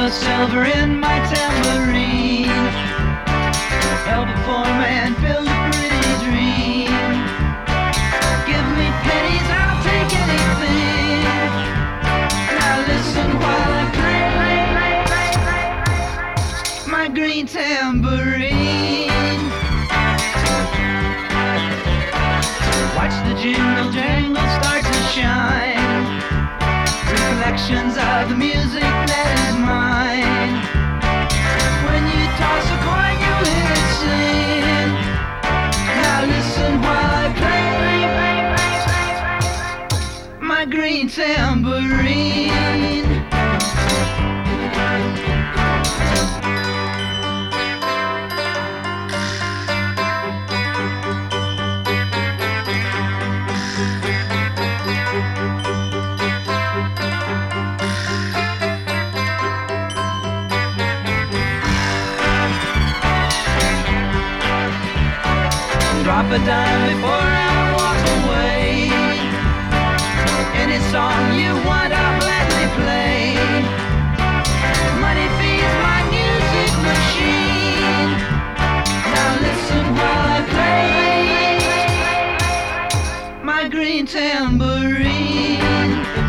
no silver in my tambourine. Hell before man build a pretty dream. Give me pennies, I'll take anything. Now listen while I play my green tambourine. Watch the jingle jangle start to shine. Reflections of the music that is mine. When you toss a coin, you hear it sing. Now listen while I play my green tambourine. Drop a dime before I walk away. Any song you want, I'll gladly play. Money feeds my music machine. Now listen while I play my green tambourine.